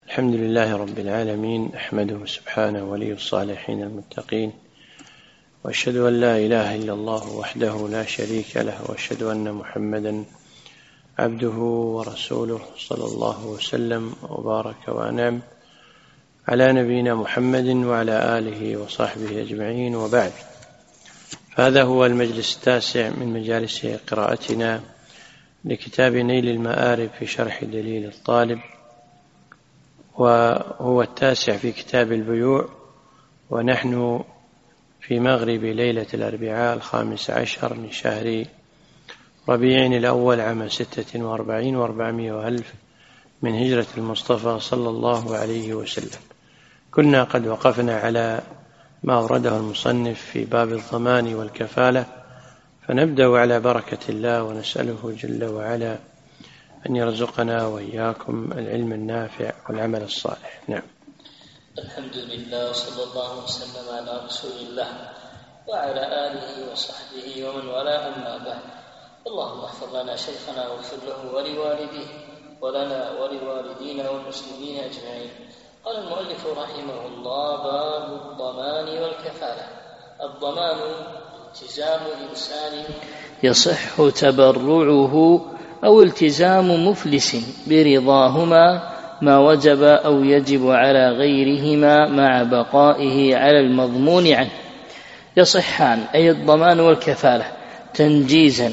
الحمد لله رب العالمين، أحمده سبحانه ولي الصالحين المتقين، وأشهد أن لا إله إلا الله وحده لا شريك له، وأشهد أن محمدا عبده ورسوله، صلى الله وسلم وبارك وأنعم على نبينا محمد وعلى آله وصحبه أجمعين، وبعد. هذا هو المجلس التاسع من مجالس قراءتنا لكتاب نيل المآرب في شرح دليل الطالب، وهو التاسع في كتاب البيوع، ونحن في مغرب ليلة الأربعاء 15 من شهر ربيع الأول عام 46 و400 وألف من هجرة المصطفى صلى الله عليه وسلم. كنا قد وقفنا على ما أورده المصنف في باب الضمان والكفالة، فنبدأ على بركة الله ونسأله جل وعلا أن يرزقنا وإياكم العلم النافع والعمل الصالح. نعم. الحمد لله وصلى الله وسلم على رسول الله وعلى آله وصحبه ومن والاه، أما بعد. اللهم احفظ لنا شيخنا واغفر له ولوالديه ولنا ولوالدينا والمسلمين أجمعين. قال المؤلف رحمه الله: باب الضمان والكفالة. الضمان التزام الإنسان يصح تبرعه أو التزام مفلس برضاهما ما وجب أو يجب على غيرهم مع بقائه على المضمون عنه. يصحان أي الضمان والكفالة تنجيزا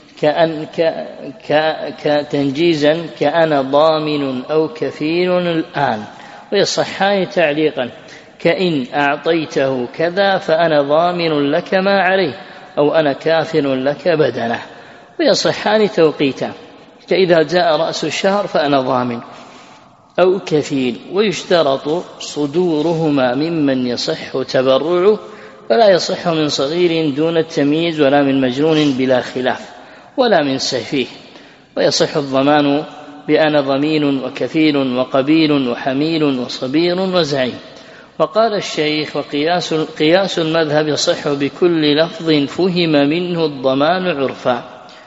كأنا ضامن أو كفيل الآن، ويصحان تعليقا كإن أعطيته كذا فأنا ضامن لك ما عليه، أو أنا كافل لك بدنه. ويصحان توقيتا كإذا جاء رأس الشهر فأنا ضامن أو كفيل. ويشترط صدورهما ممن يصح تبرعه، فلا يصح من صغير دون التمييز، ولا من مجنون بلا خلاف، ولا من سفيه. ويصح الضمان بأنا ضمين وكفيل وقبيل وحميل وصبير وزعيم. وقال الشيخ: قياس المذهب يصح بكل لفظ فهم منه الضمان عرفا.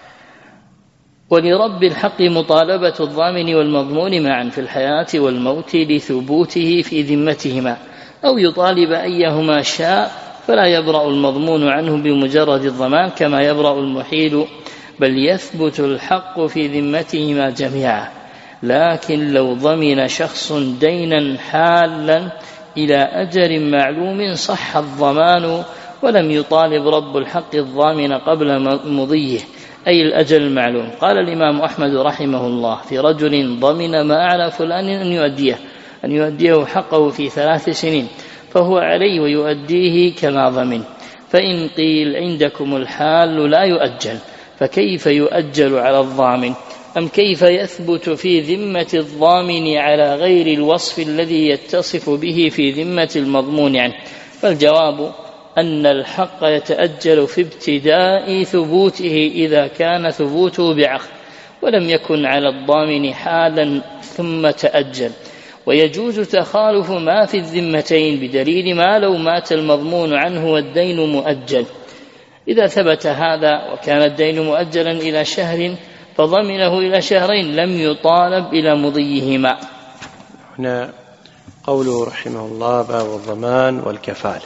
ولرب الحق مطالبة الضامن والمضمون معا في الحياة والموت لثبوته في ذمتهما، أو يطالب أيهما شاء، فلا يبرأ المضمون عنه بمجرد الضمان كما يبرأ المحيل، بل يثبت الحق في ذمتهما جميعا. لكن لو ضمن شخص دينا حالا إلى أجل معلوم صح الضمان، ولم يطالب رب الحق الضامن قبل مضيه، أي الأجل المعلوم. قال الإمام أحمد رحمه الله في رجل ضمن ما على فلان أن يؤديه حقه في 3 سنين، فهو عليه ويؤديه كما ضمن. فإن قيل عندكم الحال لا يؤجل، فكيف يؤجل على الضامن؟ أم كيف يثبت في ذمة الضامن على غير الوصف الذي يتصف به في ذمة المضمون عنه؟ فالجواب أن الحق يتأجل في ابتداء ثبوته إذا كان ثبوته بعقد، ولم يكن على الضامن حالا ثم تأجل. ويجوز تخالف ما في الذمتين بدليل ما لو مات المضمون عنه والدين مؤجل. إذا ثبت هذا وكان الدين مؤجلا إلى شهر فضمنه إلى 2 شهرين لم يطالب إلى مضيهما. هنا قوله رحمه الله: باب الضمان والكفالة.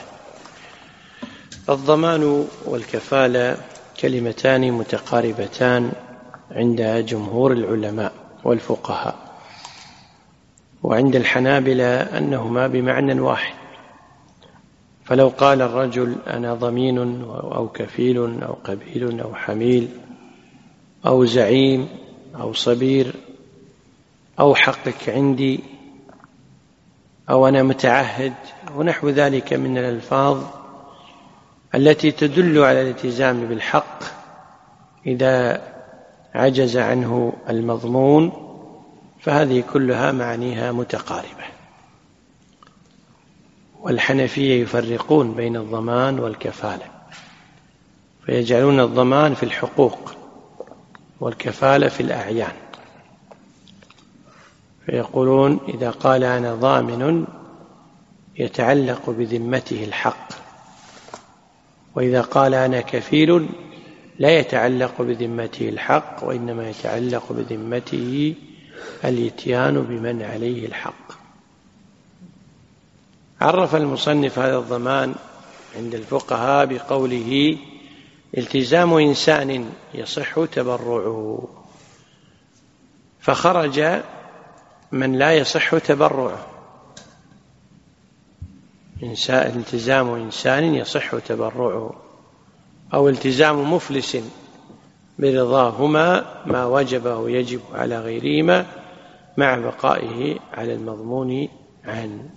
الضمان والكفالة كلمتان متقاربتان عند جمهور العلماء والفقهاء، وعند الحنابلة أنهما بمعنى واحد. فلو قال الرجل أنا ضمين أو كفيل أو قبيل أو حميل أو زعيم أو صبير أو حقك عندي أو أنا متعهد ونحو ذلك من الألفاظ التي تدل على الالتزام بالحق إذا عجز عنه المضمون، فهذه كلها معانيها متقاربة. والحنفية يفرقون بين الضمان والكفالة، فيجعلون الضمان في الحقوق والكفالة في الأعيان. فيقولون إذا قال أنا ضامن يتعلق بذمته الحق، وإذا قال أنا كفيل لا يتعلق بذمته الحق، وإنما يتعلق بذمته الإتيان بمن عليه الحق. عرف المصنف هذا الضمان عند الفقهاء بقوله: التزام إنسان يصح تبرعه، فخرج من لا يصح تبرعه. التزام إنسان يصح تبرعه، أو التزام مفلس برضاهما ما وجبه يجب على غيرهما مع بقائه على المضمون عنه.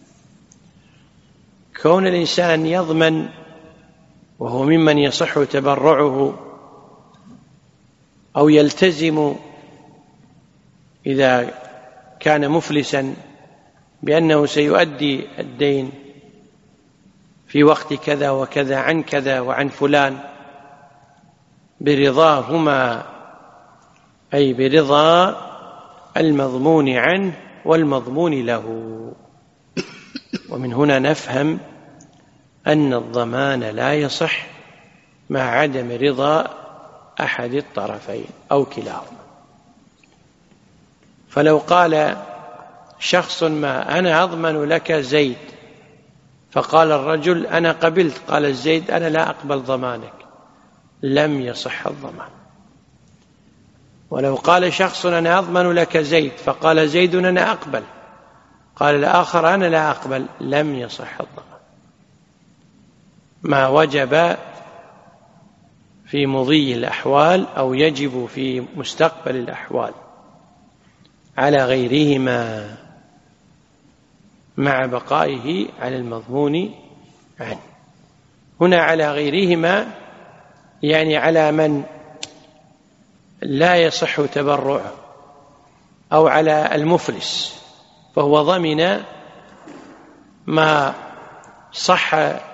كون الإنسان يضمن وهو ممن يصح تبرعه، أو يلتزم إذا كان مفلسا بأنه سيؤدي الدين في وقت كذا وكذا عن كذا وعن فلان برضاهما، أي برضا المضمون عنه والمضمون له. ومن هنا نفهم أن الضمان لا يصح مع عدم رضا أحد الطرفين أو كلاهما. فلو قال شخص ما: أنا أضمن لك زيد، فقال الرجل: أنا قبلت. قال الزيد: أنا لا أقبل ضمانك، لم يصح الضمان. ولو قال شخص: أنا أضمن لك زيد، فقال زيد: أنا أقبل، قال الآخر: أنا لا أقبل، لم يصح الضمان. ما وجب في مضي الأحوال أو يجب في مستقبل الأحوال على غيرهما مع بقائه على المضمون عنه. هنا على غيرهما يعني على من لا يصح تبرعه، أو على المفلس، فهو ضمن ما صح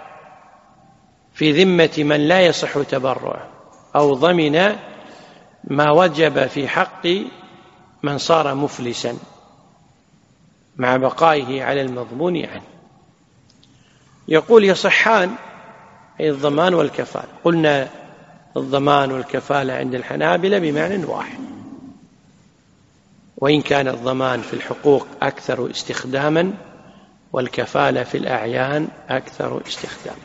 في ذمة من لا يصح تبرعه، أو ضمن ما وجب في حق من صار مفلسا مع بقائه على المضمون عنه. يقول: يصحان، أي الضمان والكفالة. قلنا الضمان والكفالة عند الحنابلة بمعنى واحد، وإن كان الضمان في الحقوق أكثر استخداما والكفالة في الأعيان أكثر استخداما.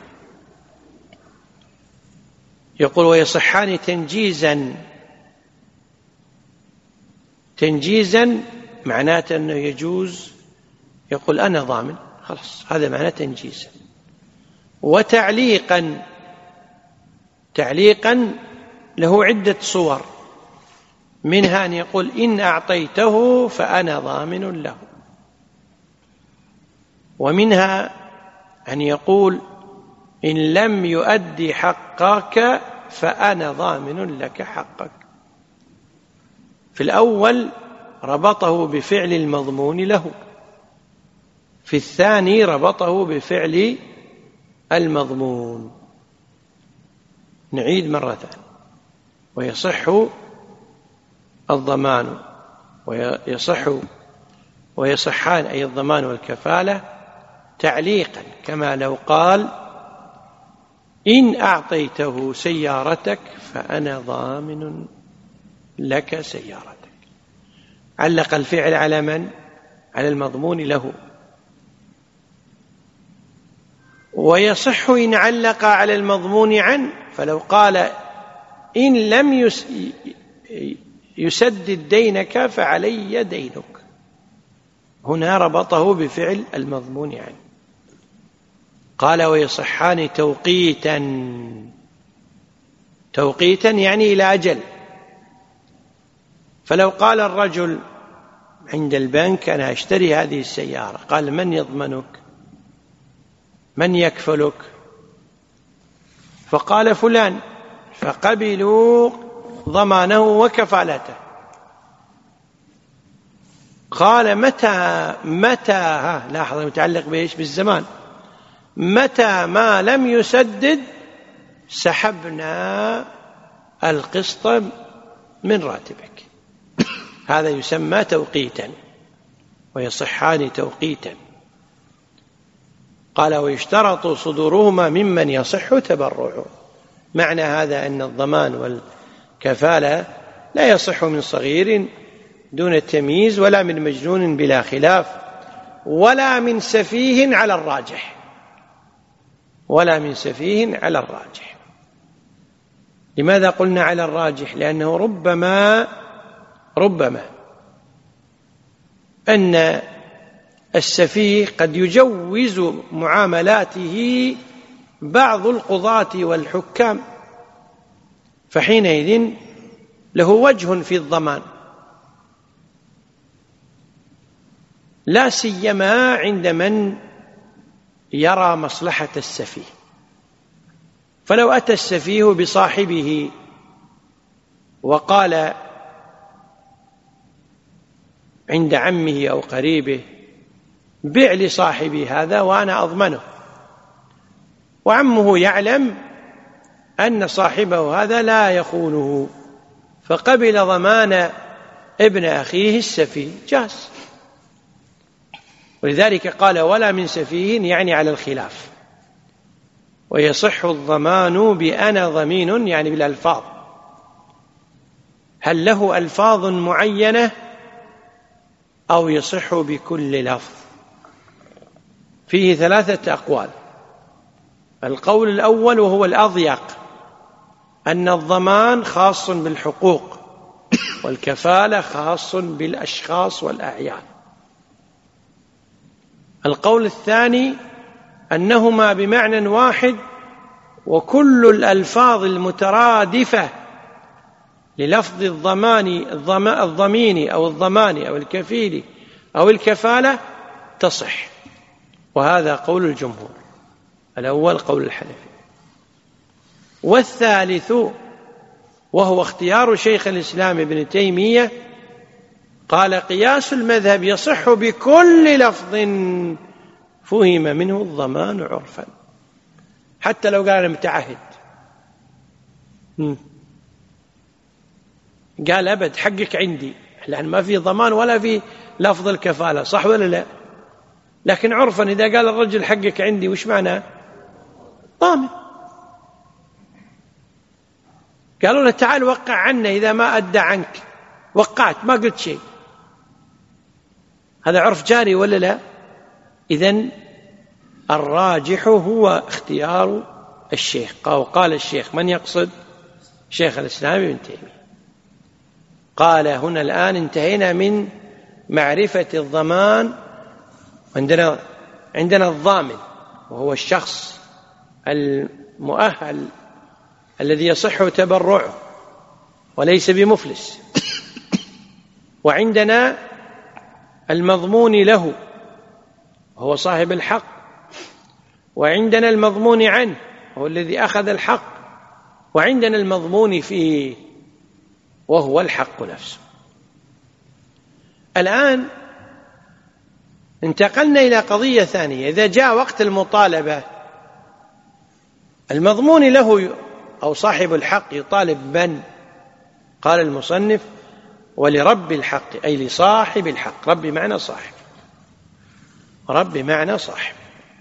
يقول: ويصحان تنجيزا معناته أنه يجوز يقول: أنا ضامن، خلاص، هذا معناه تنجيزا. وتعليقا له عدة صور، منها أن يقول: إن أعطيته فأنا ضامن له، ومنها أن يقول: إن لم يؤدي حقك فأنا ضامن لك حقك. في الأول ربطه بفعل المضمون له، في الثاني ربطه بفعل المضمون. نعيد مرة ثانية: ويصح الضمان ويصحان، أي الضمان والكفالة، تعليقا، كما لو قال: إن أعطيته سيارتك فأنا ضامن لك سيارتك. علق الفعل على من؟ على المضمون له. ويصح إن علق على المضمون عنه، فلو قال: إن لم يسدد دينك فعلي دينك، هنا ربطه بفعل المضمون عنه. قال: ويصحان توقيتا يعني إلى أجل. فلو قال الرجل عند البنك: أنا أشتري هذه السيارة، قال: من يضمنك؟ من يكفلك؟ فقال: فلان، فقبلوا ضمانه وكفالته. قال: متى لاحظ متعلق بإيش؟ بالزمان. متى ما لم يسدد سحبنا القسط من راتبك. هذا يسمى توقيتا، ويصحان توقيتا. قال: ويشترط صدورهما ممن يصح تبرعه. معنى هذا أن الضمان والكفالة لا يصح من صغير دون التمييز، ولا من مجنون بلا خلاف، ولا من سفيه على الراجح، ولا من سفيه على الراجح. لماذا قلنا على الراجح؟ لأنه ربما أن السفيه قد يجوز معاملاته بعض القضاة والحكام، فحينئذ له وجه في الضمان، لا سيما عند من يرى مصلحة السفيه. فلو أتى السفيه بصاحبه وقال عند عمه أو قريبه: بع لصاحبي هذا وأنا أضمنه، وعمه يعلم أن صاحبه هذا لا يخونه، فقبل ضمان ابن أخيه السفيه، جاز. ولذلك قال: ولا من سفيه، يعني على الخلاف. ويصح الضمان بأنا ضمين، يعني بالألفاظ. هل له ألفاظ معينة أو يصح بكل لفظ؟ فيه 3 أقوال. القول الأول وهو الأضيق، أن الضمان خاص بالحقوق والكفالة خاص بالأشخاص والأعيان. القول الثاني أنهما بمعنى واحد، وكل الألفاظ المترادفة للفظ الضمين أو الضمان أو الكفيل أو الكفالة تصح، وهذا قول الجمهور. الأول قول الحنفي. والثالث وهو اختيار شيخ الإسلام ابن تيمية، قال: قياس المذهب يصح بكل لفظ فهم منه الضمان عرفا. حتى لو قال أنا متعهد، قال أبد حقك عندي، لأن ما في ضمان ولا في لفظ الكفالة، صح ولا لا؟ لكن عرفا إذا قال الرجل حقك عندي، وش معناه؟ ضامن. قالوا له: تعال وقع عنا إذا ما أدى عنك. وقعت، ما قلت شيء، هذا عرف جاري ولا لا؟ إذن الراجح هو اختيار الشيخ. قال الشيخ، من يقصد؟ شيخ الإسلام ابن تيمية. قال: هنا الآن انتهينا من معرفة الضمان. عندنا الضامن، وهو الشخص المؤهل الذي يصح تبرعه وليس بمفلس. وعندنا المضمون له، وهو صاحب الحق. وعندنا المضمون عنه، وهو الذي أخذ الحق. وعندنا المضمون فيه، وهو الحق نفسه. الآن انتقلنا إلى قضية ثانية. إذا جاء وقت المطالبة، المضمون له أو صاحب الحق يطالب من؟ قال المصنف: ولرب الحق، أي لصاحب الحق. رب معنى صاحب، رب معنى صاحب.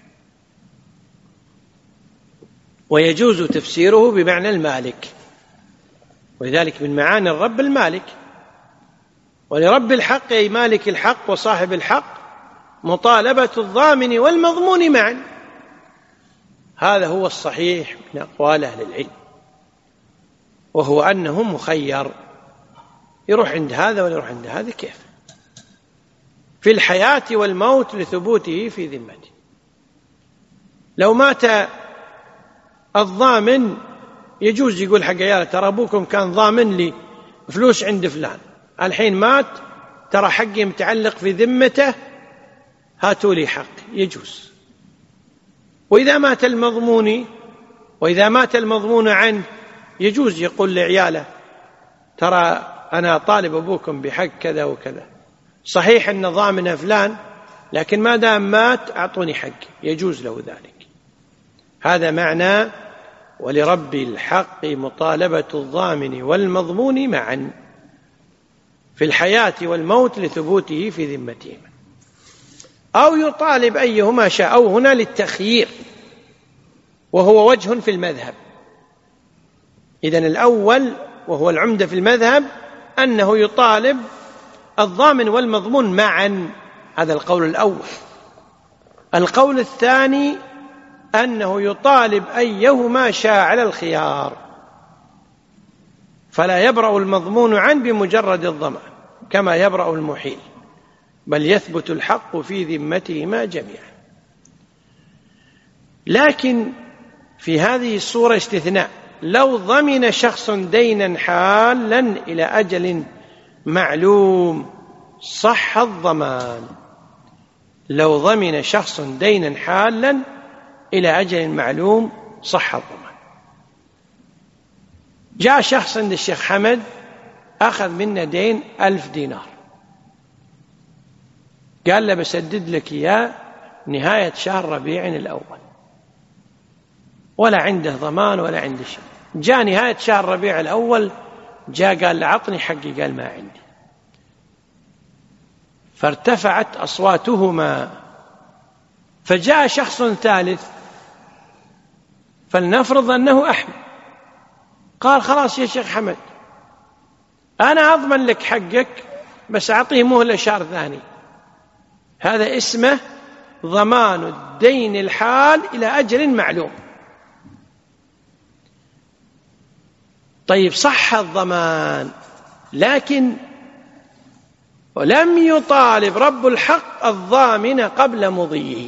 ويجوز تفسيره بمعنى المالك، ولذلك من معاني الرب المالك. ولرب الحق أي مالك الحق وصاحب الحق مطالبة الضامن والمضمون معا. هذا هو الصحيح من أقوال أهل العلم، وهو أنه مخير، يروح عند هذا ولا يروح عند هذا، كيف؟ في الحياة والموت لثبوته في ذمته. لو مات الضامن يجوز يقول حق عياله: ترى أبوكم كان ضامن لي فلوس عند فلان، الحين مات، ترى حقي متعلق في ذمته، هاتوا لي حق. يجوز. وإذا مات المضمون عنه، يجوز يقول لعياله: ترى أنا طالب أبوكم بحق كذا وكذا، صحيح أن ضامن فلان، لكن ما دام مات أعطوني حقي. يجوز له ذلك. هذا معنى ولرب الحق مطالبة الضامن والمضمون معا في الحياة والموت لثبوته في ذمتهما، أو يطالب أيهما شاء، أو هنا للتخيير، وهو وجه في المذهب. إذن الأول وهو العمدة في المذهب أنه يطالب الضامن والمضمون معا، هذا القول الأول. القول الثاني أنه يطالب أيهما شاء على الخيار، فلا يبرأ المضمون عنه بمجرد الضمان كما يبرأ المحيل، بل يثبت الحق في ذمتهما جميعا. لكن في هذه الصورة استثناء، لو ضمن شخص دينا حالا إلى أجل معلوم صح الضمان. لو ضمن شخص دينا حالا إلى أجل معلوم صح الضمان. جاء شخص عند الشيخ حمد أخذ منا دين 1000 دينار، قال له بسدد لك إياه نهاية شهر ربيع الأول، ولا عنده ضمان ولا عنده شيء. جاء نهاية شهر ربيع الأول، جاء قال لعطني حقي، قال ما عندي. فارتفعت أصواتهما، فجاء شخص ثالث فلنفرض أنه أحمد، قال خلاص يا شيخ حمد أنا أضمن لك حقك بس أعطيه مهلة شهر ثاني. هذا اسمه ضمان الدين الحال إلى أجل معلوم. طيب صح الضمان، لكن ولم يطالب رب الحق الضامن قبل مضيه.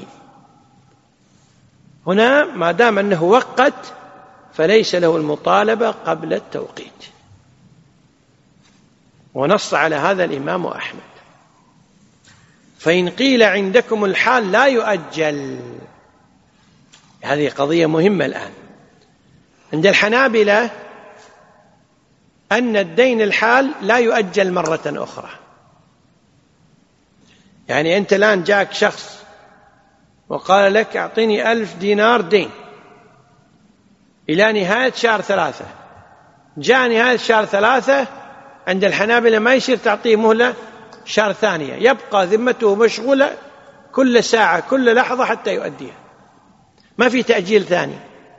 هنا ما دام أنه وقت فليس له المطالبة قبل التوقيت، ونص على هذا الإمام أحمد. فإن قيل عندكم الحال لا يؤجل، هذه قضية مهمة الآن. عند الحنابلة أن الدين الحال لا يؤجل مرة أخرى. يعني أنت الآن جاءك شخص وقال لك أعطيني 1000 دينار دين إلى نهاية شهر 3، جاء نهاية شهر 3 عند الحنابلة ما يصير تعطيه مهلة شهر ثانية، يبقى ذمته مشغولة كل ساعة كل لحظة حتى يؤديها، ما في تأجيل ثاني،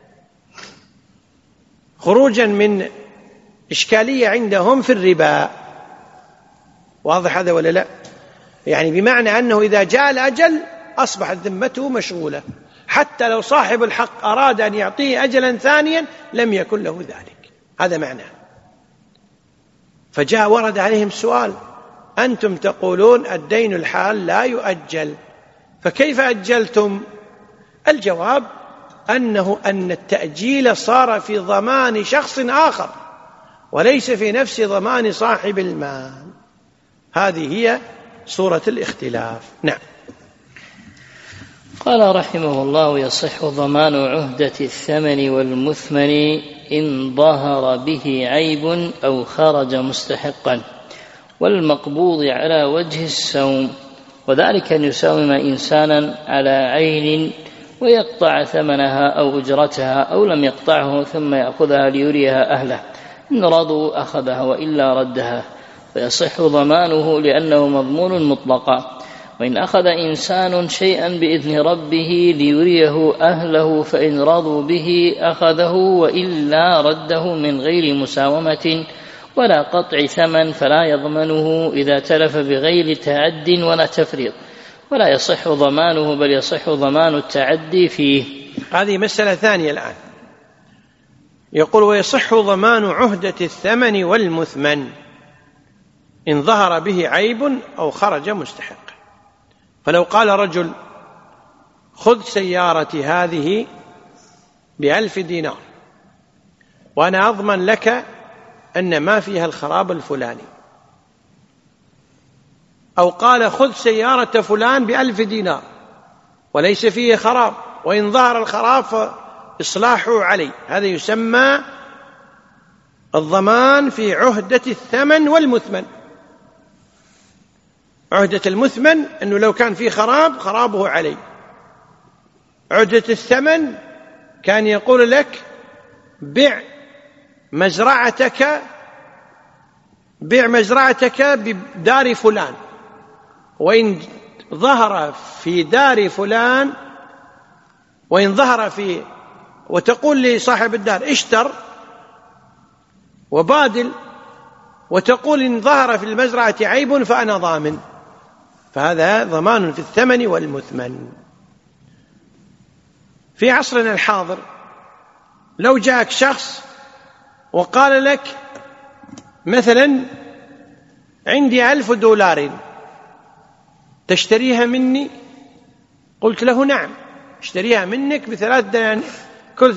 خروجا من إشكالية عندهم في الربا. واضح هذا ولا لا؟ يعني بمعنى أنه إذا جاء الأجل أصبحت ذمته مشغولة، حتى لو صاحب الحق أراد أن يعطيه أجلا ثانيا لم يكن له ذلك. هذا معناه. فجاء ورد عليهم سؤال: أنتم تقولون الدين الحال لا يؤجل، فكيف أجلتم؟ الجواب أن التأجيل صار في ضمان شخص آخر وليس في نفس ضمان صاحب المال. هذه هي صورة الاختلاف. نعم. قال رحمه الله: يصح ضمان عهدة الثمن والمثمن إن ظهر به عيب أو خرج مستحقا، والمقبوض على وجه السوم، وذلك أن يساوم إنسانا على عين ويقطع ثمنها أو أجرتها، أو لم يقطعه ثم يأخذها ليريها أهله، إن رضوا أخذها وإلا ردها، فيصح ضمانه لأنه مضمون مطلقا. وإن أخذ إنسان شيئا بإذن ربه ليريه أهله فإن رضوا به أخذه وإلا رده من غير مساومة ولا قطع ثمن، فلا يضمنه إذا تلف بغير تعد ولا تفريط، ولا يصح ضمانه بل يصح ضمان التعدي فيه. هذه مسألة ثانية الآن. يقول: ويصح ضمان عهدة الثمن والمثمن إن ظهر به عيب أو خرج مستحق. فلو قال رجل: خذ سيارتي هذه ب1000 دينار وأنا أضمن لك أن ما فيها الخراب الفلاني، أو قال: خذ سيارة فلان ب1000 دينار وليس فيه خراب، وإن ظهر الخراب فإصلاحه علي. هذا يسمى الضمان في عهدة الثمن والمثمن. عهدة المثمن أنه لو كان فيه خراب خرابه علي. عهدة الثمن كان يقول لك: بيع مزرعتك بدار فلان، وإن ظهر في دار فلان، وإن ظهر في، وتقول لصاحب الدار: اشتر وبادل، وتقول: إن ظهر في المزرعة عيب فأنا ضامن. فهذا ضمان في الثمن والمثمن. في عصرنا الحاضر لو جاءك شخص وقال لك مثلا عندي $1000 تشتريها مني، قلت له نعم اشتريها منك كل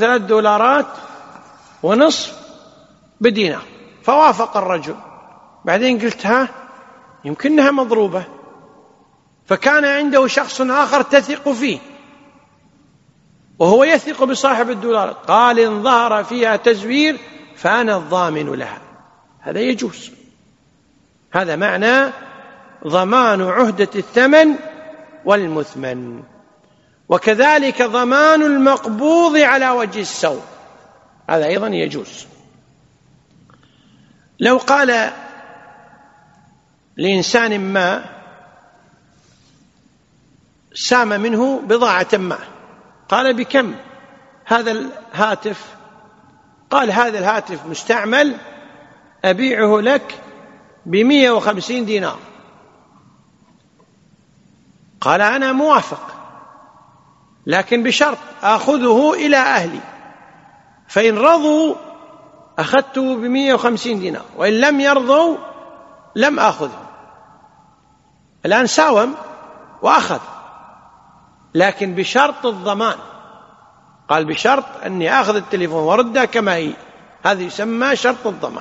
$3.5 بدينار، فوافق الرجل. بعدين قلت يمكنها مضروبة، فكان عنده شخص آخر تثق فيه وهو يثق بصاحب $100، قال إن ظهر فيها تزوير فأنا الضامن لها. هذا يجوز، هذا معنى ضمان عهدة الثمن والمثمن. وكذلك ضمان المقبوض على وجه السوء، هذا أيضا يجوز. لو قال لإنسان ما سام منه بضاعة ما، قال بكم هذا الهاتف؟ قال هذا الهاتف مستعمل أبيعه لك ب150 دينار. قال أنا موافق، لكن بشرط آخذه إلى أهلي، فإن رضوا أخذته ب150 دينار، وإن لم يرضوا لم آخذه. الآن ساوم وأخذ، لكن بشرط الضمان. قال بشرط أني أخذ التليفون وردها كما هي، هذا يسمى شرط الضمان.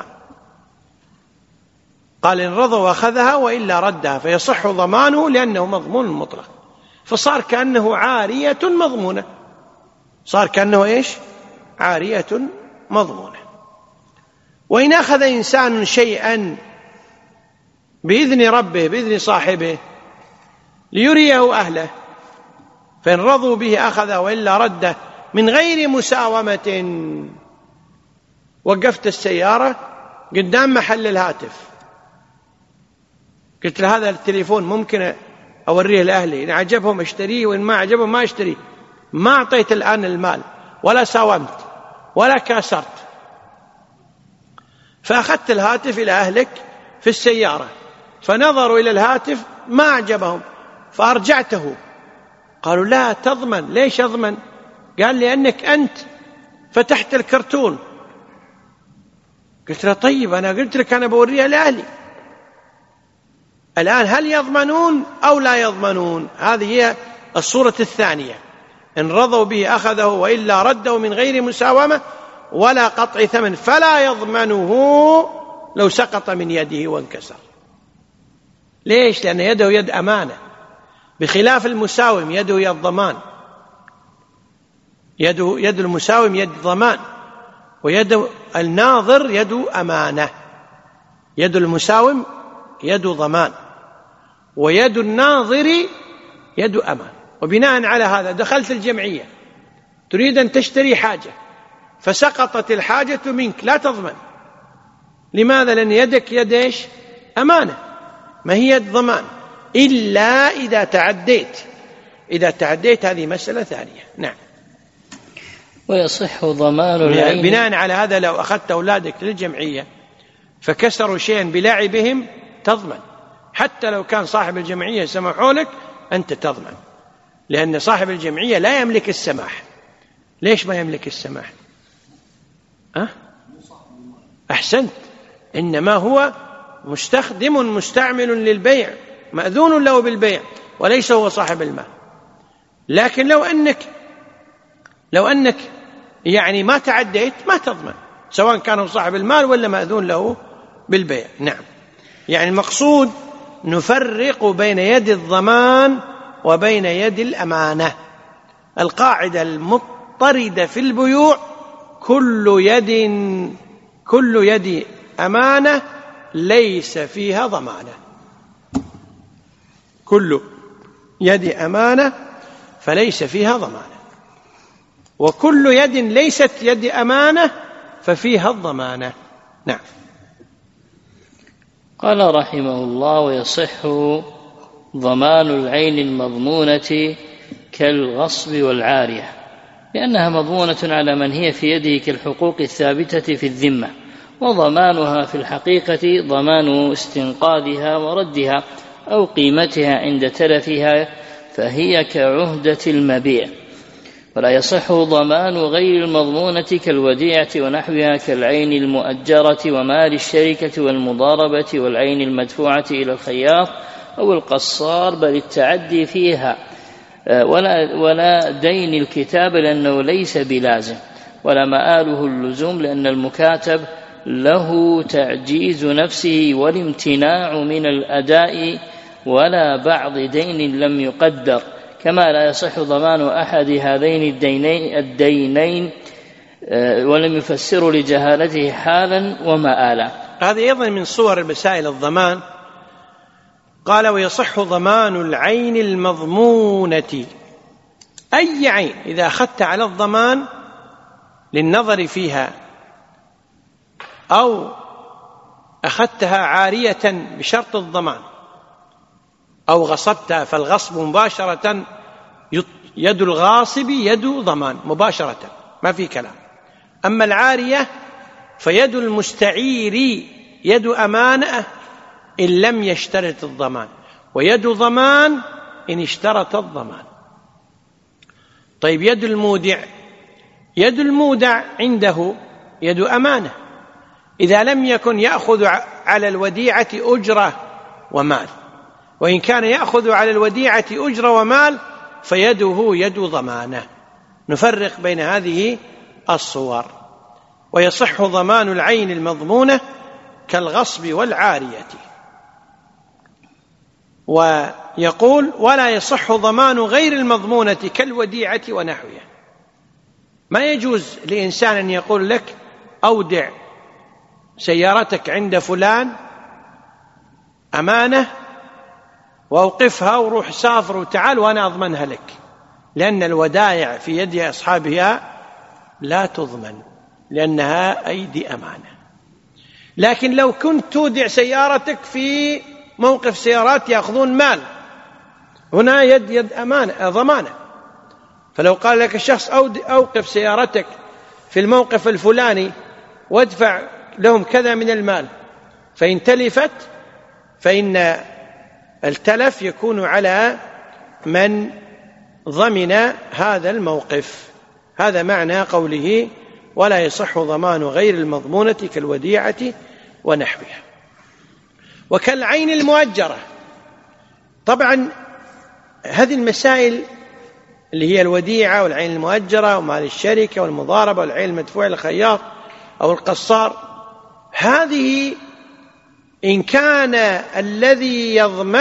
قال إن رضوا أخذها وإلا ردها، فيصح ضمانه لأنه مضمون مطلق، فصار كأنه عارية مضمونة، صار كأنه إيش؟ عارية مضمونة. وإن أخذ إنسان شيئا بإذن ربه بإذن صاحبه ليريه أهله، فإن رضوا به أخذه وإلا رده من غير مساومة. وقفت السيارة قدام محل الهاتف، قلت له هذا التليفون ممكن أوريه لأهلي، إن عجبهم اشتريه وإن ما عجبهم ما اشتريه. ما أعطيت الآن المال ولا ساومت ولا كاسرت، فأخذت الهاتف إلى أهلك في السيارة، فنظروا إلى الهاتف ما أعجبهم فأرجعته. قالوا لا تضمن. ليش أضمن؟ قال لأنك أنت فتحت الكرتون. قلت له طيب أنا قلت لك أنا بوريها لأهلي. الآن هل يضمنون أو لا يضمنون؟ هذه هي الصورة الثانية. إن رضوا به أخذه وإلا رده من غير مساومة ولا قطع ثمن، فلا يضمنه لو سقط من يده وانكسر. ليش؟ لأن يده يد أمانة، بخلاف المساوم يده يد ضمان. يد المساوم يد ضمان، ويد الناظر يد أمانة. يد المساوم يد ضمان، ويد الناظر يد أمان. وبناء على هذا دخلت الجمعية تريد أن تشتري حاجة فسقطت الحاجة منك، لا تضمن. لماذا؟ لأن يدك يد إيش؟ أمانة، ما هي يد ضمان، إلا إذا تعديت. إذا تعديت هذه مسألة ثانية. نعم. ويصح ضمان العين. بناء على هذا لو أخذت أولادك للجمعية فكسروا شيئا بلعبهم تضمن، حتى لو كان صاحب الجمعية سمحوا لك أنت تضمن، لأن صاحب الجمعية لا يملك السماح. ليش ما يملك السماح؟ أحسنت، إنما هو مستخدم مستعمل للبيع، مأذون له بالبيع، وليس هو صاحب المال. لكن لو أنك يعني ما تعديت ما تضمن، سواء كان صاحب المال ولا مأذون له بالبيع. نعم. يعني المقصود نفرق بين يد الضمان وبين يد الأمانة. القاعدة المضطردة في البيوع كل يد أمانة ليس فيها ضمانة. كل يد أمانة فليس فيها ضمانة، وكل يد ليست يد أمانة ففيها الضمانة. نعم. قال رحمه الله: ويصح ضمان العين المضمونة كالغصب والعارية، لأنها مضمونة على من هي في يده كالحقوق الثابتة في الذمة، وضمانها في الحقيقة ضمان استنقاذها وردها أو قيمتها عند تلفها، فهي كعهدة المبيع. ولا يصح ضمان غير المضمونة كالوديعة ونحوها كالعين المؤجرة ومال الشركة والمضاربة والعين المدفوعة إلى الخياط أو القصار، بل التعدي فيها، ولا دين الكتاب لأنه ليس بلازم، ولا مآله اللزوم لأن المكاتب له تعجيز نفسه والامتناع من الأداء، ولا بعض دين لم يقدر، كما لا يصح ضمان أحد هذين الدينين ولم يفسر لجهالته حالا ومآلا. هذه أيضا من صور مسائل الضمان. قال: ويصح ضمان العين المضمونة، أي عين إذا أخذت على الضمان للنظر فيها أو أخذتها عارية بشرط الضمان أو غصبتها، فالغصب مباشرة يد الغاصب يد ضمان مباشرة، ما في كلام. أما العارية فيد المستعير يد أمانة إن لم يشترط الضمان، ويد ضمان إن اشترط الضمان. طيب يد المودع، يد المودع عنده يد أمانة إذا لم يكن يأخذ على الوديعة أجرة ومال، وإن كان يأخذ على الوديعة أجرة ومال فيده يد ضمانة. نفرق بين هذه الصور. ويصح ضمان العين المضمونة كالغصب والعارية. ويقول: ولا يصح ضمان غير المضمونة كالوديعة ونحوها. ما يجوز لإنسان أن يقول لك: أودع سيارتك عند فلان أمانة وأوقفها وروح سافر وتعال وأنا أضمنها لك، لأن الودائع في يد أصحابها لا تضمن لأنها أيدي أمانة. لكن لو كنت تودع سيارتك في موقف سيارات يأخذون مال، هنا يد أمانة ضمانة. فلو قال لك الشخص: أوقف سيارتك في الموقف الفلاني وادفع لهم كذا من المال، فإن تلفت فإن التلف يكون على من ضمن هذا الموقف. هذا معنى قوله: ولا يصح ضمان غير المضمونة كالوديعة ونحوها. وكالعين المؤجرة. طبعا هذه المسائل اللي هي الوديعة والعين المؤجرة ومال الشركة والمضاربة والعين المدفوع للخياط أو القصار، هذه إن كان الذي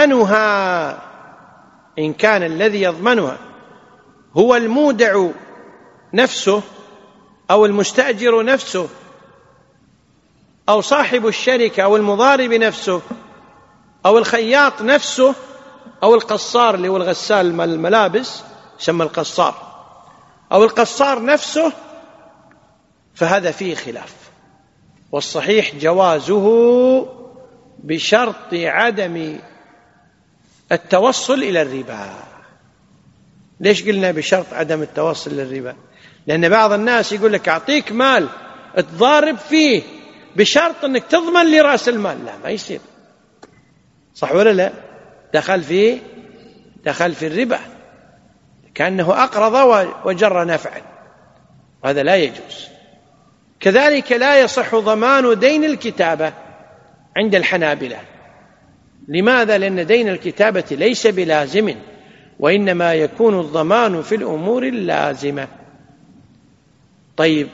يضمنها هو المودع نفسه أو المستأجر نفسه أو صاحب الشركة أو المضارب نفسه أو الخياط نفسه أو القصار اللي هو الغسال الملابس يسمى القصار أو القصار نفسه، فهذا فيه خلاف، والصحيح جوازه بشرط عدم التوصل إلى الربا. ليش قلنا بشرط عدم التوصل إلى الربا؟ لأن بعض الناس يقول لك: أعطيك مال تضارب فيه بشرط أنك تضمن لي رأس المال. لا، ما يصير، صح ولا لا؟ دخل في الربا، كأنه أقرض وجر نفعا، هذا لا يجوز. كذلك لا يصح ضمان دين الكتابة عند الحنابلة. لماذا؟ لأن دين الكتابة ليس بلازم، وإنما يكون الضمان في الأمور اللازمة. طيب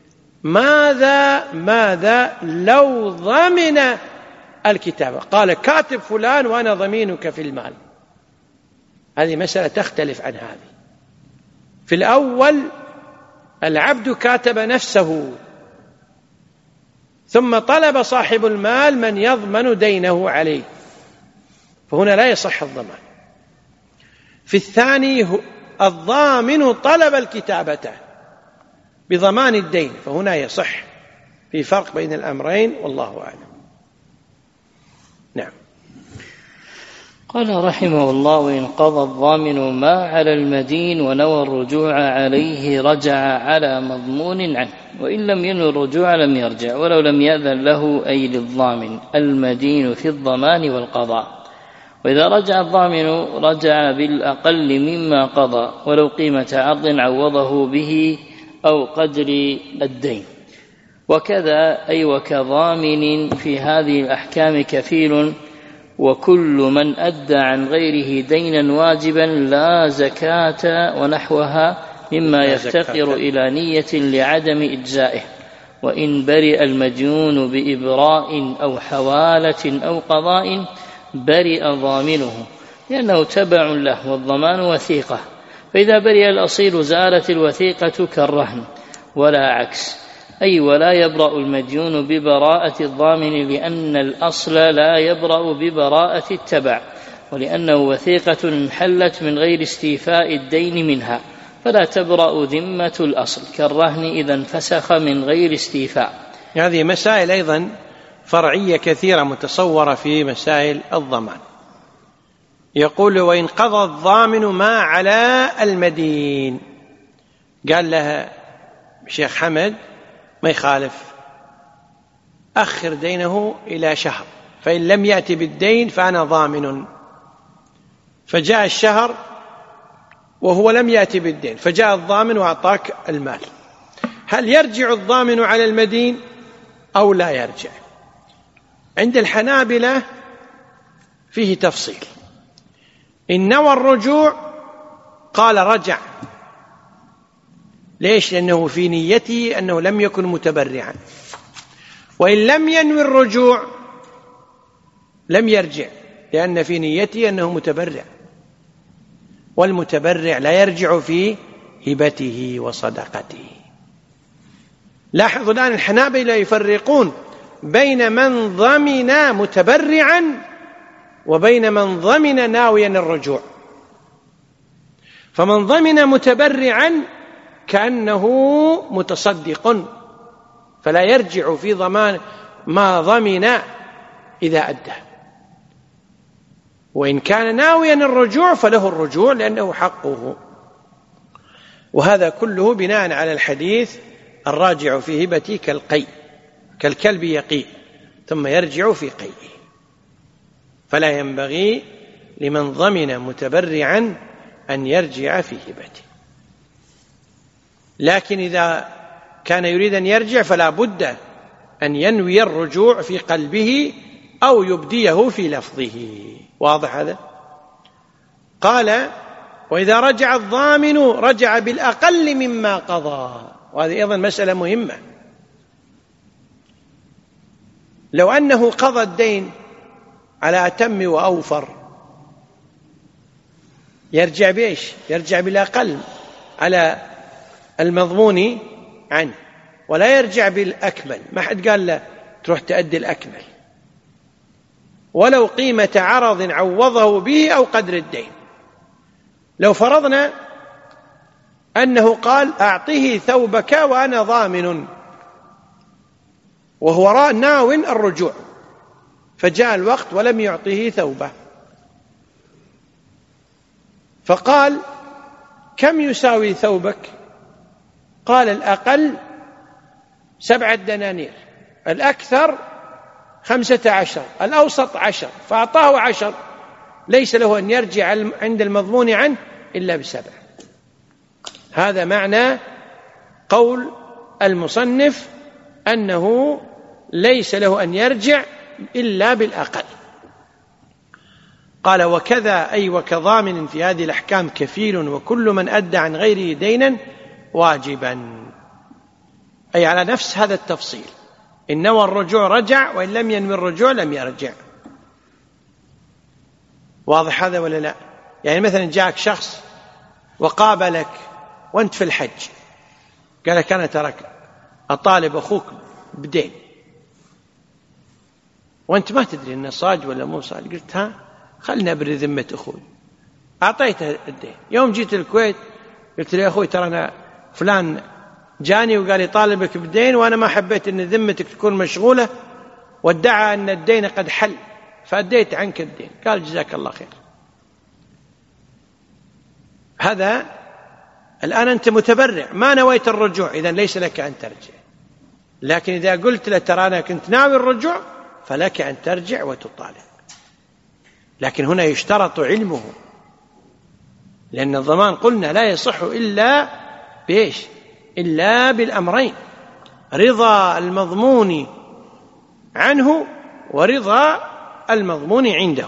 ماذا لو ضمن الكتابة؟ قال: كاتب فلان وأنا ضمينك في المال. هذه مسألة تختلف عن هذه. في الأول العبد كاتب نفسه، ثم طلب صاحب المال من يضمن دينه عليه، فهنا لا يصح الضمان. في الثاني الضامن طلب الكتابة بضمان الدين، فهنا يصح. في فرق بين الأمرين والله أعلم. نعم. قال رحمه الله: وإن قضى الضامن ما على المدين ونوى الرجوع عليه رجع على مضمون عنه، وإن لم ينوي الرجوع لم يرجع، ولو لم يأذن له أي للضامن المدين في الضمان والقضاء. وإذا رجع الضامن رجع بالأقل مما قضى ولو قيمة عرض عوضه به أو قدر الدين. وكذا أي وكضامن في هذه الأحكام كفيل وكل من أدى عن غيره دينا واجبا لا زكاة ونحوها مما يفتقر إلى نية لعدم إجزائه، وإن برئ المديون بإبراء أو حوالة أو قضاء برئ ضامنه لأنه تبع له والضمان وثيقة، فإذا برئ الأصيل زالت الوثيقة كالرهن ولا عكس، أي ولا يبرأ المديون ببراءة الضامن لأن الأصل لا يبرأ ببراءة التبع، ولأنه وثيقة انحلت من غير استيفاء الدين منها فلا تبرأ ذمة الأصل كالرهن إذا انفسخ من غير استيفاء. هذه مسائل أيضا فرعية كثيرة متصورة في مسائل الضمان. يقول وإن قضى الضامن ما على المدين، قال لها شيخ حمد ما يخالف أخر دينه إلى شهر، فإن لم يأتي بالدين فأنا ضامن، فجاء الشهر وهو لم يأتي بالدين فجاء الضامن وأعطاك المال، هل يرجع الضامن على المدين أو لا يرجع؟ عند الحنابلة فيه تفصيل، إن نوى الرجوع قال رجع. ليش؟ لأنه في نيته أنه لم يكن متبرعا، وإن لم ينوي الرجوع لم يرجع لأن في نيته أنه متبرع، والمتبرع لا يرجع في هبته وصدقته. لاحظوا الآن الحنابلة يفرقون بين من ضمن متبرعا وبين من ضمن ناويا الرجوع. فمن ضمن متبرعا كأنه متصدق فلا يرجع في ضمان ما ضمن إذا أدى، وإن كان ناويا الرجوع فله الرجوع لأنه حقه. وهذا كله بناء على الحديث الراجع في هبتي كالقي كالكلب يقي ثم يرجع في قيئه، فلا ينبغي لمن ضمن متبرعا أن يرجع في هبته. لكن إذا كان يريد أن يرجع فلا بد أن ينوي الرجوع في قلبه أو يبديه في لفظه. واضح هذا؟ قال وإذا رجع الضامن رجع بالأقل مما قضى، وهذه أيضا مسألة مهمة. لو أنه قضى الدين على أتم وأوفر يرجع بإيش؟ يرجع بالأقل على المضمون عنه، ولا يرجع بالأكمل. ما حد قال له تروح تأدي الأكمل، ولو قيمة عرض عوضه به أو قدر الدين. لو فرضنا أنه قال أعطيه ثوبك وأنا ضامن، وهو ناو الرجوع، فجاء الوقت ولم يعطيه ثوبه، فقال كم يساوي ثوبك؟ قال الأقل 7 دنانير، الأكثر 15، الأوسط 10، فأعطاه 10، ليس له أن يرجع عند المضمون عنه إلا ب7. هذا معنى قول المصنف أنه ليس له أن يرجع إلا بالأقل. قال وكذا أي وكضامن في هذه الأحكام كفيل وكل من أدى عن غيره دينا واجبا، أي على نفس هذا التفصيل، إن نوى الرجوع رجع، وإن لم ينوي الرجوع لم يرجع. واضح هذا ولا لا؟ يعني مثلا جاءك شخص وقابلك وانت في الحج، قال لك أنا ترك أطالب أخوك بدين، وانت ما تدري إنه صاج ولا مو صاج، قلت ها خلنا أبري ذمة أخوي، أعطيته الدين. يوم جيت الكويت قلت له يا أخوي ترى أنا فلان جاني وقال يطالبك بدين، وأنا ما حبيت أن ذمتك تكون مشغولة، وادعى أن الدين قد حل فأديت عنك الدين. قال جزاك الله خير. هذا الآن أنت متبرع ما نويت الرجوع، إذن ليس لك أن ترجع. لكن إذا قلت له ترى أنا كنت ناوي الرجوع فلك أن ترجع وتطالب. لكن هنا يشترط علمه، لأن الضمان قلنا لا يصح إلا بإيش؟ إلا بالأمرين: رضا المضمون عنه ورضا المضمون عنده.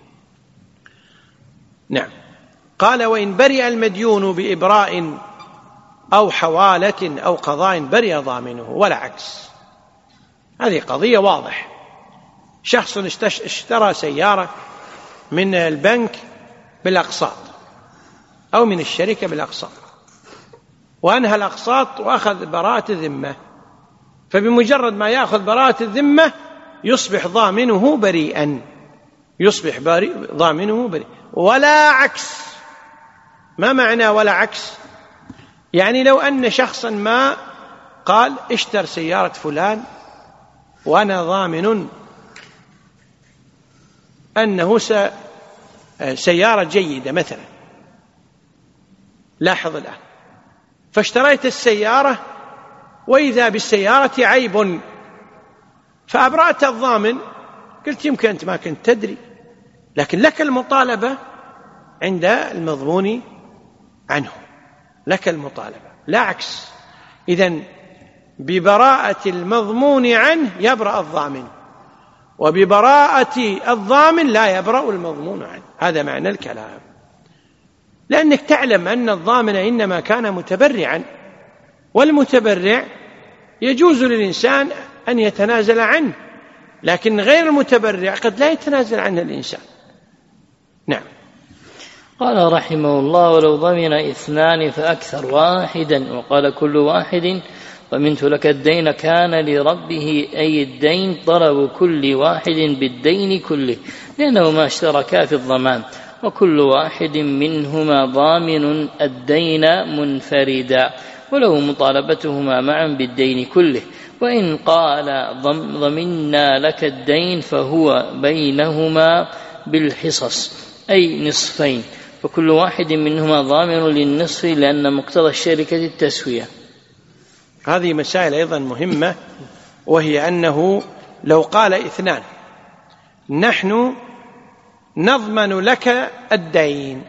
نعم. قال: وإن برئ المديون بإبراء أو حوالة أو قضاء برئ ضامنه ولا عكس. هذه قضية واضح. شخص اشترى سيارة من البنك بالأقساط أو من الشركة بالأقساط، وأنهى الأقساط وأخذ براءة الذمة، فبمجرد ما يأخذ براءة الذمة يصبح ضامنه بريئا، يصبح ضامنه بريئا ولا عكس. ما معنى ولا عكس؟ يعني لو أن شخصا ما قال: اشتر سيارة فلان وأنا ضامن أنه سيارة جيدة مثلا، لاحظ الآن، فاشتريت السيارة وإذا بالسيارة عيب، فأبرأت الضامن، قلت يمكن أنت ما كنت تدري، لكن لك المطالبة عند المضمون عنه، لك المطالبة لا عكس. إذن ببراءة المضمون عنه يبرأ الضامن، وببراءة الضامن لا يبرأ المضمون عنه. هذا معنى الكلام، لأنك تعلم أن الضامن إنما كان متبرعا، والمتبرع يجوز للإنسان أن يتنازل عنه، لكن غير المتبرع قد لا يتنازل عنه الإنسان. نعم. قال رحمه الله: ولو ضمن اثنان فأكثر واحدا وقال كل واحد ضمنت لك الدين، كان لربه أي الدين طلب كل واحد بالدين كله، لأنهما اشتركا في الضمان، وكل واحد منهما ضامن الدين منفردا، ولو مطالبتهما معا بالدين كله. وإن قال ضمنا لك الدين فهو بينهما بالحصص أي نصفين، فكل واحد منهما ضامن للنصف، لأن مقتضى الشركة التسوية. هذه مسائل أيضا مهمة، وهي أنه لو قال اثنان: نحن نضمن لك الدين،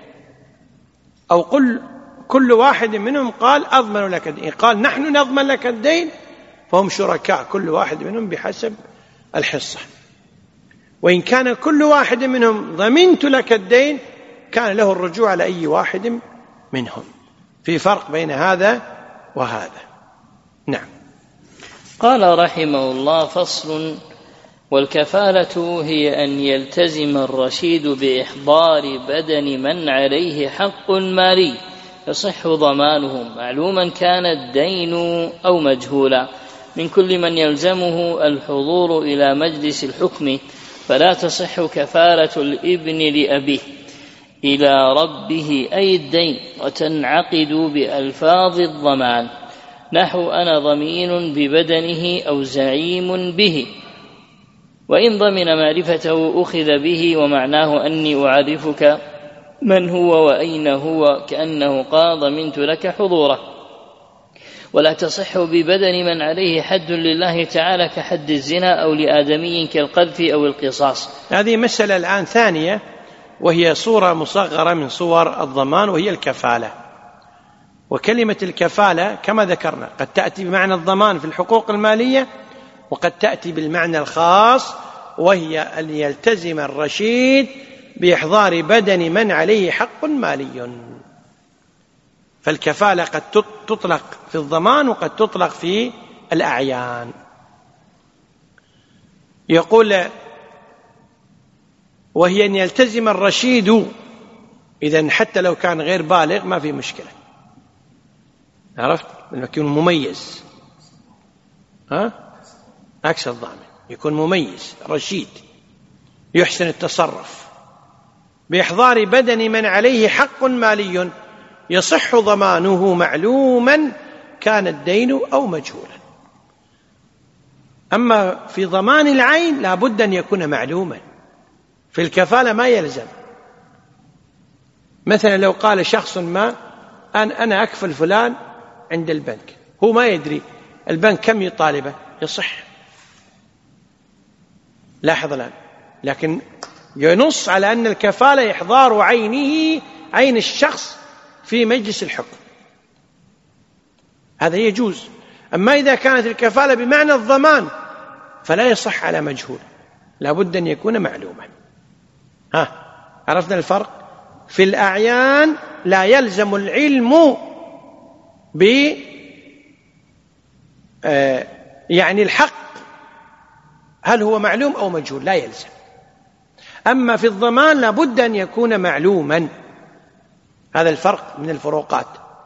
أو كل واحد منهم قال أضمن لك الدين، قال نحن نضمن لك الدين، فهم شركاء كل واحد منهم بحسب الحصة. وإن كان كل واحد منهم ضمنت لك الدين، كان له الرجوع على أي واحد منهم. في فرق بين هذا وهذا. نعم. قال رحمه الله: فصل: والكفالة هي أن يلتزم الرشيد بإحضار بدن من عليه حق مالي يصح ضمانه، معلوما كان الدين أو مجهولا، من كل من يلزمه الحضور إلى مجلس الحكم، فلا تصح كفالة الابن لأبيه إلى ربه أي الدين، وتنعقد بألفاظ الضمان، نحو أنا ضمين ببدنه أو زعيم به، وإن ضمن معرفته أخذ به، ومعناه أني أعرفك من هو وأين هو، كأنه قال ضمنت لك حضوره. ولا تصح ببدن من عليه حد لله تعالى كحد الزنا أو لآدمي كالقذف أو القصاص. هذه مسألة الآن ثانية، وهي صورة مصغرة من صور الضمان، وهي الكفالة. وكلمة الكفالة كما ذكرنا قد تأتي بمعنى الضمان في الحقوق المالية، وقد تأتي بالمعنى الخاص، وهي أن يلتزم الرشيد بإحضار بدن من عليه حق مالي. فالكفالة قد تطلق في الضمان وقد تطلق في الأعيان. يقول: وهي أن يلتزم الرشيد، إذن حتى لو كان غير بالغ ما في مشكلة، عرفت؟ يكون مميز، عكس الضامن، يكون مميز رشيد يحسن التصرف، بإحضار بدن من عليه حق مالي يصح ضمانه، معلوما كان الدين أو مجهولا. أما في ضمان العين لا بد أن يكون معلوما، في الكفالة ما يلزم. مثلا لو قال شخص ما أنا أكفل فلان عند البنك، هو ما يدري البنك كم يطالبه، يصح. لاحظ الآن، لكن ينص على أن الكفالة إحضار عينه، عين الشخص في مجلس الحكم، هذا يجوز. أما إذا كانت الكفالة بمعنى الضمان فلا يصح على مجهول، لا بد أن يكون معلوما. عرفنا الفرق؟ في الأعيان لا يلزم العلم يعني الحق هل هو معلوم أو مجهول، لا يلزم. أما في الضمان لا بد أن يكون معلوما، هذا الفرق من الفروقات.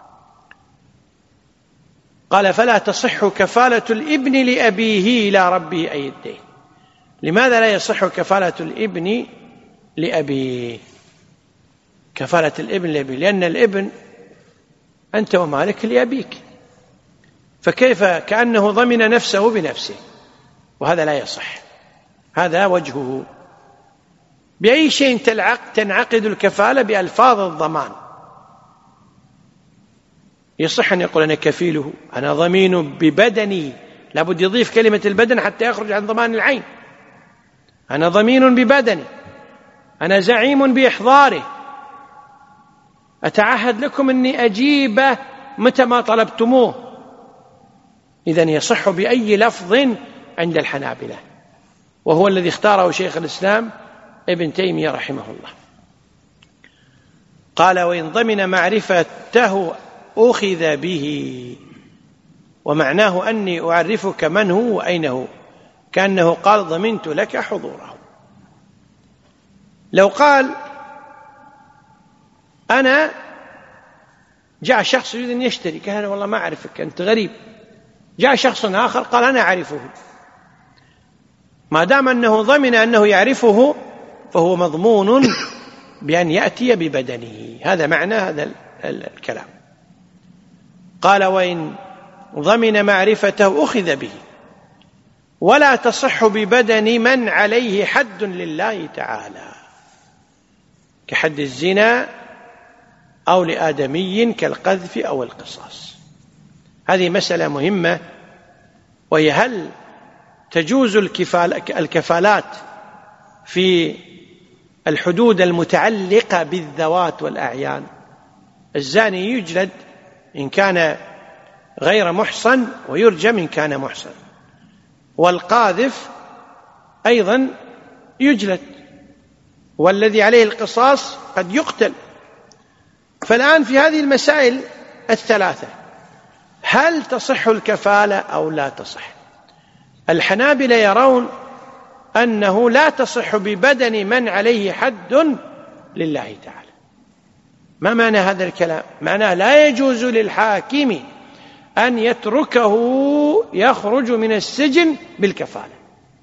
قال فلا تصح كفالة الابن لأبيه إلى ربه أي الدين. لماذا لا يصح كفالة الابن لأبيه؟ كفالة الابن لأبيه لأن الابن أنت ومالك لأبيك، فكيف كأنه ضمن نفسه بنفسه، وهذا لا يصح. هذا وجهه. بأي شيء تنعقد الكفالة؟ بألفاظ الضمان. يصح أن يقول أنا كفيله، أنا ضمين ببدني، لابد يضيف كلمة البدن حتى يخرج عن ضمان العين. أنا ضمين ببدني، أنا زعيم بإحضاره، أتعهد لكم أني أجيبه متى ما طلبتموه. إذن يصح بأي لفظ عند الحنابلة، وهو الذي اختاره شيخ الإسلام ابن تيمية رحمه الله. قال وإن ضمن معرفته أخذ به، ومعناه أني أعرفك من هو وأين هو، كأنه قال ضمنت لك حضوره. لو قال أنا جاء شخص يريد أن يشتري، قال أنا والله ما أعرفك أنت غريب. جاء شخص آخر قال أنا أعرفه، ما دام أنه ضمن أنه يعرفه فهو مضمون بأن يأتي ببدنه. هذا معنى هذا الكلام. قال وإن ضمن معرفته أخذ به، ولا تصح ببدن من عليه حد لله تعالى كحد الزنا أو لآدمي كالقذف أو القصاص. هذه مسألة مهمة، وهي هل تجوز الكفالات في الحدود المتعلقة بالذوات والأعيان؟ الزاني يجلد إن كان غير محصن ويرجم إن كان محصن، والقاذف أيضا يجلد، والذي عليه القصاص قد يقتل. فالآن في هذه المسائل الثلاثة هل تصح الكفالة أو لا تصح؟ الحنابلة يرون أنه لا تصح ببدن من عليه حد لله تعالى. ما معنى هذا الكلام؟ معناه لا يجوز للحاكم أن يتركه يخرج من السجن بالكفالة،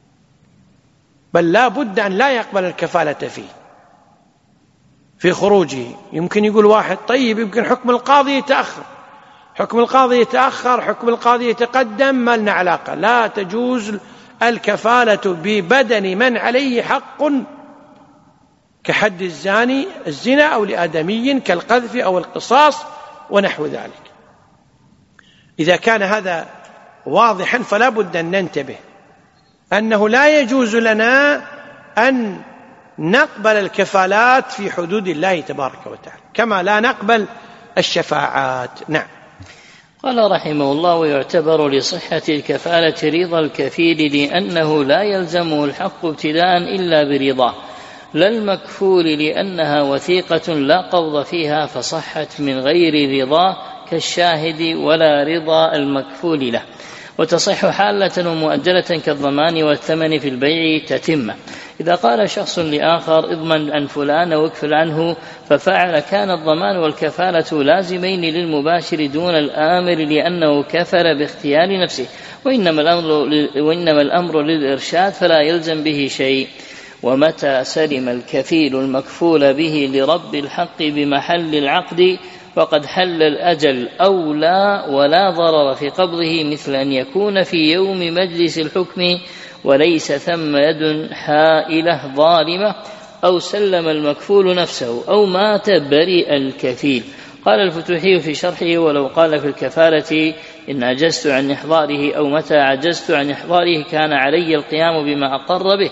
بل لا بد أن لا يقبل الكفالة فيه في خروجه. يمكن يقول واحد طيب يمكن حكم القاضي يتأخر، حكم القاضي يتأخر، حكم القاضي يتقدم، ما لنا علاقة. لا تجوز الكفالة ببدن من عليه حق كحد الزاني الزنا أو لآدمي كالقذف أو القصاص ونحو ذلك. إذا كان هذا واضحا فلا بد أن ننتبه أنه لا يجوز لنا أن نقبل الكفالات في حدود الله تبارك وتعالى، كما لا نقبل الشفاعات. نعم. قال رحمه الله ويعتبر لصحة الكفالة رضا الكفيل، لأنه لا يلزمه الحق ابتداء إلا برضاه، لا المكفول لأنها وثيقة لا قبض فيها فصحت من غير رضاه كالشاهد ولا رضا المكفول له، وتصح حالة ومؤجلة كالضمان والثمن في البيع تتمة. إذا قال شخص لآخر اضمن عن فلان واكفل عنه ففعل، كان الضمان والكفالة لازمين للمباشر دون الآمر لأنه كفل باختيار نفسه، وإنما الأمر للإرشاد فلا يلزم به شيء. ومتى سلم الكفيل المكفول به لرب الحق بمحل العقد وقد حل الأجل أو لا ولا ضرر في قبضه، مثل أن يكون في يوم مجلس الحكم وليس ثم يد حائلة ظالمة، أو سلم المكفول نفسه، أو مات برئ الكفيل. قال الفتوحي في شرحه ولو قال في الكفالة إن عجزت عن إحضاره أو متى عجزت عن إحضاره كان علي القيام بما أقر به،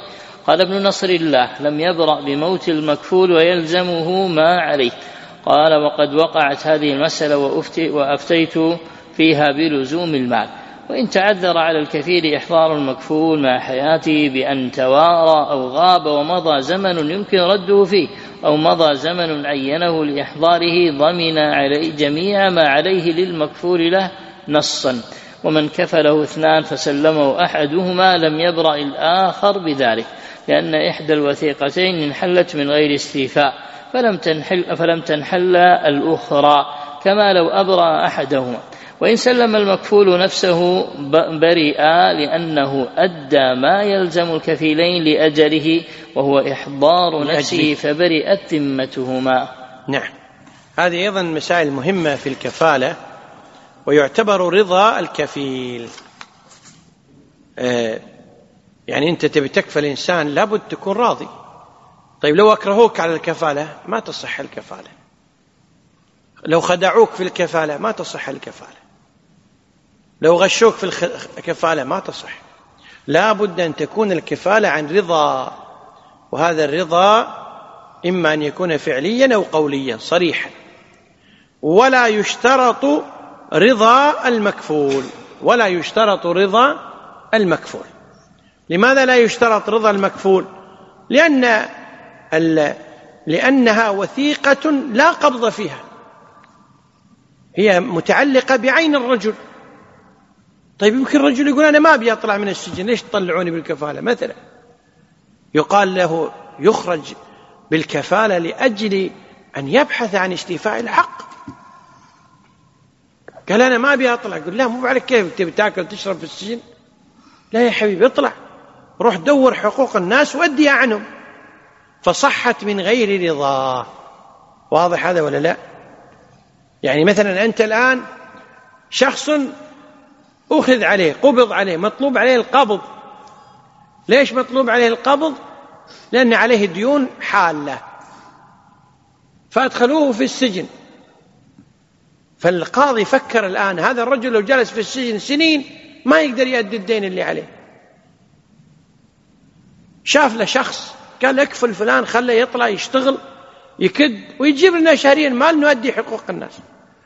قال ابن نصر الله: لم يبرأ بموت المكفول ويلزمه ما عليه. قال: وقد وقعت هذه المسألة وأفتيت فيها بلزوم المال، وإن تعذر على الكفيل إحضار المكفول مع حياته بأن توارى أو غاب ومضى زمن يمكن رده فيه، أو مضى زمن عينه لإحضاره، ضمن عليه جميع ما عليه للمكفول له نصا. ومن كفله 2 فسلمه أحدهما لم يبرأ الآخر بذلك، لأن إحدى الوثيقتين انحلت من غير استيفاء فلم تنحل الأخرى، كما لو أبرأ أحدهما. وإن سلم المكفول نفسه برئ، لأنه أدى ما يلزم الكفيلين لأجله وهو إحضار نفسه، فبرئت ذمتهما. نعم، هذه أيضا مسائل مهمة في الكفالة، ويعتبر رضا الكفيل. يعني أنت تبي تكفل إنسان لابد تكون راضي. طيب لو أكرهوك على الكفالة ما تصح الكفالة، لو خدعوك في الكفالة ما تصح الكفالة، لو غشوك في الكفالة ما تصح. لا بد أن تكون الكفالة عن رضا، وهذا الرضا إما أن يكون فعليا أو قوليا صريحا. ولا يشترط رضا المكفول، ولا يشترط رضا المكفول. لماذا لا يشترط رضا المكفول؟ لأنها وثيقة لا قبض فيها، هي متعلقة بعين الرجل. طيب يمكن الرجل يقول أنا ما أبي أطلع من السجن، ليش تطلعوني بالكفالة مثلا؟ يقال له يخرج بالكفالة لأجل أن يبحث عن استيفاء الحق. قال أنا ما أبي أطلع، يقول لا مو عليك، كيف تبي تأكل وتشرب في السجن؟ لا يا حبيبي اطلع، روح دور حقوق الناس وأديها عنهم. فصحت من غير رضا. واضح هذا ولا لا؟ يعني مثلا أنت الآن شخص أخذ عليه، قبض عليه، مطلوب عليه القبض. ليش مطلوب عليه القبض؟ لأن عليه ديون حالة، فأدخلوه في السجن. فالقاضي فكر الآن هذا الرجل لو جلس في السجن سنين ما يقدر يؤدي الدين اللي عليه. شاف له شخص قال اكفل فلان، خله يطلع يشتغل يكد ويجيب لنا شهريا مال نؤدي حقوق الناس.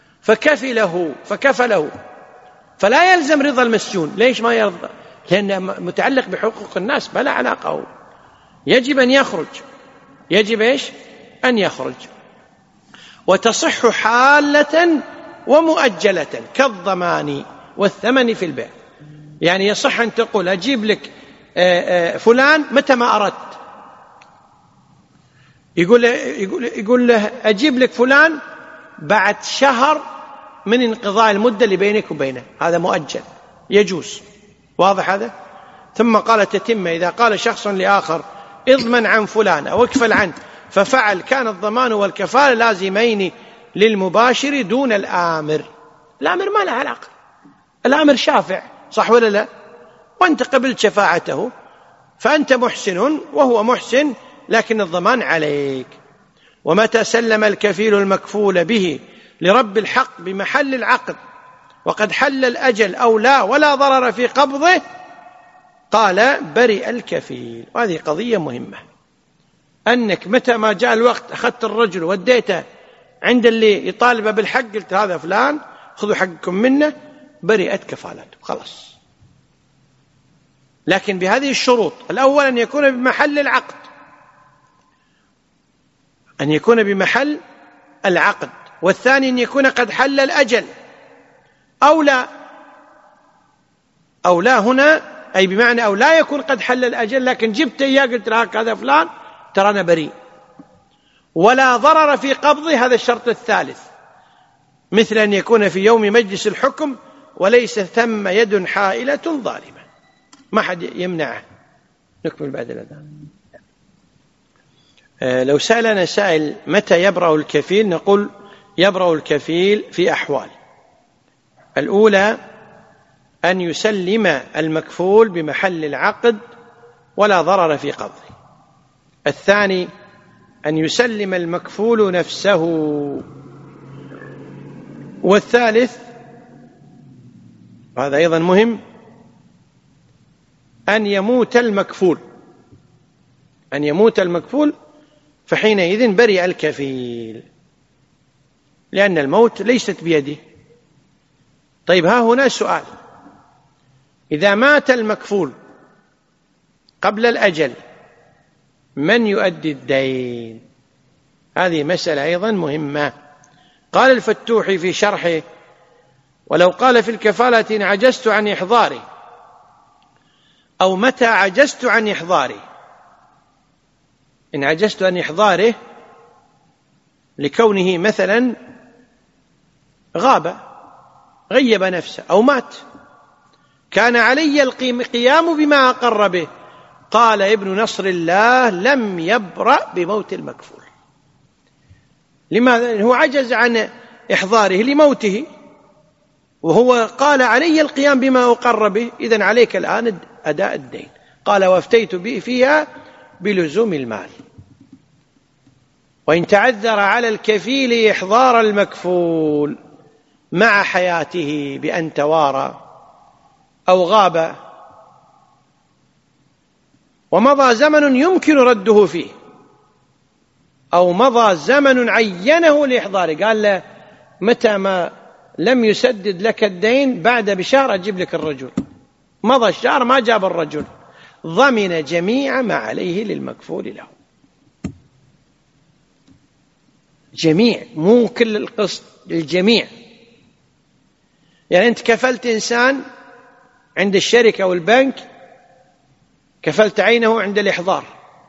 فكفله، فلا يلزم رضا المسجون. ليش ما يرضى؟ لأنه متعلق بحقوق الناس، بلا علاقة. يجب أن يخرج، يجب إيش؟ أن يخرج. وتصح حالة ومؤجلة كالضمان والثمن في البيع. يعني يصح أن تقول أجيب لك فلان متى ما أردت، يقول له أجيب لك فلان بعد شهر من انقضاء المدة اللي بينك وبينه، هذا مؤجل يجوز. واضح هذا؟ ثم قال تتم إذا قال شخص لآخر اضمن عن فلان أو اكفل عنه ففعل، كان الضمان والكفالة لازمين للمباشر دون الآمر. الآمر ما له علاقة، الآمر شافع، صح ولا لا؟ وأنت قبلت شفاعته فأنت محسن وهو محسن، لكن الضمان عليك. ومتى سلم الكفيل المكفول به لرب الحق بمحل العقد وقد حل الأجل أو لا ولا ضرر في قبضه، قال برئ الكفيل. وهذه قضية مهمة، أنك متى ما جاء الوقت أخذت الرجل وديته عند اللي يطالب بالحق، قلت هذا فلان خذوا حقكم منه، برئت كفالته خلاص. لكن بهذه الشروط: الأول أن يكون بمحل العقد، أن يكون بمحل العقد، والثاني أن يكون قد حل الأجل أو لا. أو لا هنا أي بمعنى أو لا يكون قد حل الأجل، لكن جبت إياه قلت لك هذا فلان ترى أنا بريء. ولا ضرر في قبضه، هذا الشرط الثالث، مثل أن يكون في يوم مجلس الحكم وليس ثم يد حائلة ظالمة، ما حد يمنعه. نكمل بعد الأذان. لو سألنا سائل متى يبرأ الكفيل، نقول يبرأ الكفيل في أحوال: الأولى أن يسلم المكفول بمحل العقد ولا ضرر في قبضه. الثاني أن يسلم المكفول نفسه. والثالث، وهذا أيضا مهم، أن يموت المكفول أن يموت المكفول فحينئذ برئ الكفيل، لأن الموت ليست بيده. طيب، ها هنا سؤال: إذا مات المكفول قبل الأجل من يؤدي الدين؟ هذه مسألة أيضا مهمة. قال الفتوحي في شرحه: ولو قال في الكفالة إن عجزت عن إحضاره أو متى عجزت عن إحضاره، إن عجزت عن إحضاره لكونه مثلا غيب نفسه أو مات، كان علي القيام بما أقر به. قال ابن نصر الله: لم يبرأ بموت المكفول. لماذا؟ هو عجز عن إحضاره لموته، وهو قال علي القيام بما أقر به، إذن عليك الآن أداء الدين. قال: وافتيت به فيها بلزوم المال. وإن تعذر على الكفيل إحضار المكفول مع حياته بأن توارى أو غاب ومضى زمن يمكن رده فيه، أو مضى زمن عينه لإحضاره، قال له متى ما لم يسدد لك الدين بعد بشهر أجيب لك الرجل، مضى الشهر ما جاب الرجل، ضمن جميع ما عليه للمكفول له. جميع، مو كل القسط، الجميع. يعني أنت كفلت إنسان عند الشركة أو البنك، كفلت عينه عند الإحضار،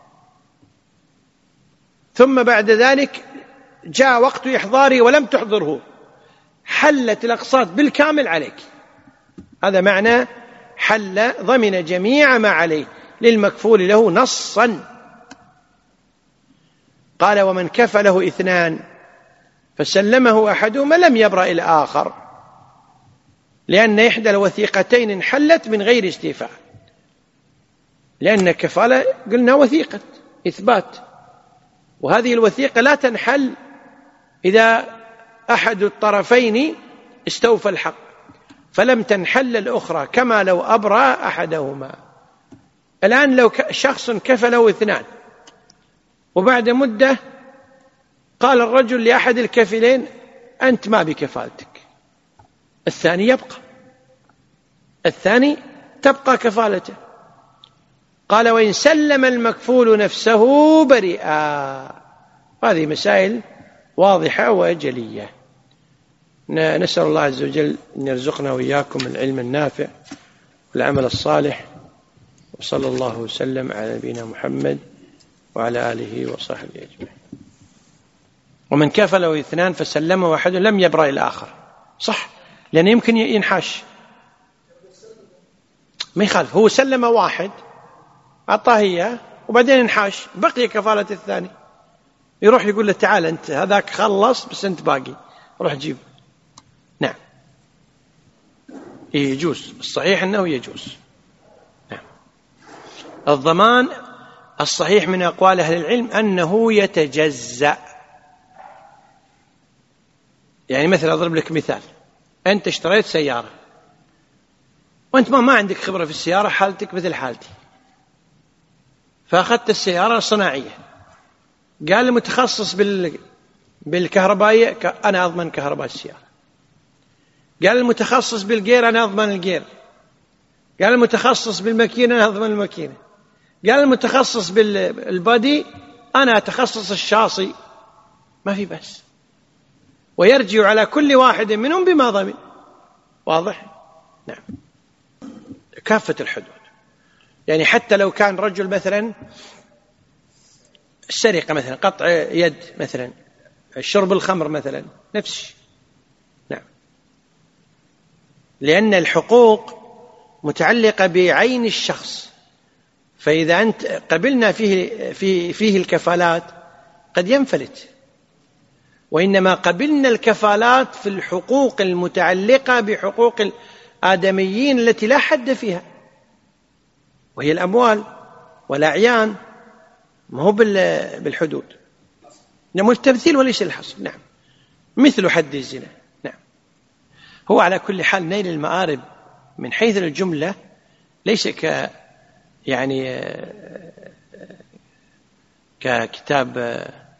ثم بعد ذلك جاء وقت إحضاره ولم تحضره، حلت الأقساط بالكامل عليك. هذا معنى حل ضمن جميع ما عليه للمكفول له نصا. قال: ومن كفله 2 فسلمه أحدهما لم يبرأ الآخر، لأن إحدى الوثيقتين انحلت من غير استيفاء، لأن الكفالة قلنا وثيقة إثبات، وهذه الوثيقة لا تنحل إذا أحد الطرفين استوفى الحق، فلم تنحل الأخرى، كما لو أبرأ أحدهما. الآن لو شخص كفله 2 وبعد مدة قال الرجل لأحد الكفلين: أنت ما بكفالتك، الثاني يبقى، الثاني تبقى كفالته. قال: وإن سلم المكفول نفسه برئا. هذه مسائل واضحة وجلية. نسأل الله عز وجل أن يرزقنا وإياكم العلم النافع والعمل الصالح، وصلى الله وسلم على نبينا محمد وعلى آله وصحبه أجمعين. ومن كفله 2 فسلمه أحد لم يبرأ الآخر، صح، لأنه يمكن ينحاش، ما يخالف، هو سلم 1 أعطاه إياه وبعدين انحاش، بقي كفالة الثاني، يروح يقول له: تعال أنت، هذاك خلص بس أنت باقي، روح جيب. نعم، يجوز، الصحيح أنه يجوز. نعم. الضمان الصحيح من أقوال أهل العلم أنه يتجزأ. يعني مثلا أضرب لك مثال: أنت اشتريت سيارة وأنت ما عندك خبرة في السيارة، حالتك مثل حالتي، فأخذت السيارة صناعية، قال المتخصص بالكهربائية: أنا أضمن كهرباء السيارة. قال المتخصص بالجير: أنا أضمن الجير. قال المتخصص بالماكينة: أنا أضمن الماكينة. قال المتخصص بالبادي: أنا أتخصص الشاصي. ما في بس، ويرجع على كل واحد منهم بما ضمن. واضح؟ نعم. كافة الحدود، يعني حتى لو كان رجل مثلا السرقة مثلا، قطع يد مثلا، شرب الخمر مثلا، نفس الشيء. نعم، لأن الحقوق متعلقة بعين الشخص، فإذا أنت قبلنا فيه الكفالات قد ينفلت، وإنما قبلنا الكفالات في الحقوق المتعلقة بحقوق الآدميين التي لا حد فيها، وهي الأموال والأعيان، ما هو بالحدود. نعم، التمثيل وليس الحصر. نعم، مثل حد الزنا. نعم. هو على كل حال نيل المآرب من حيث الجملة ليس يعني ككتاب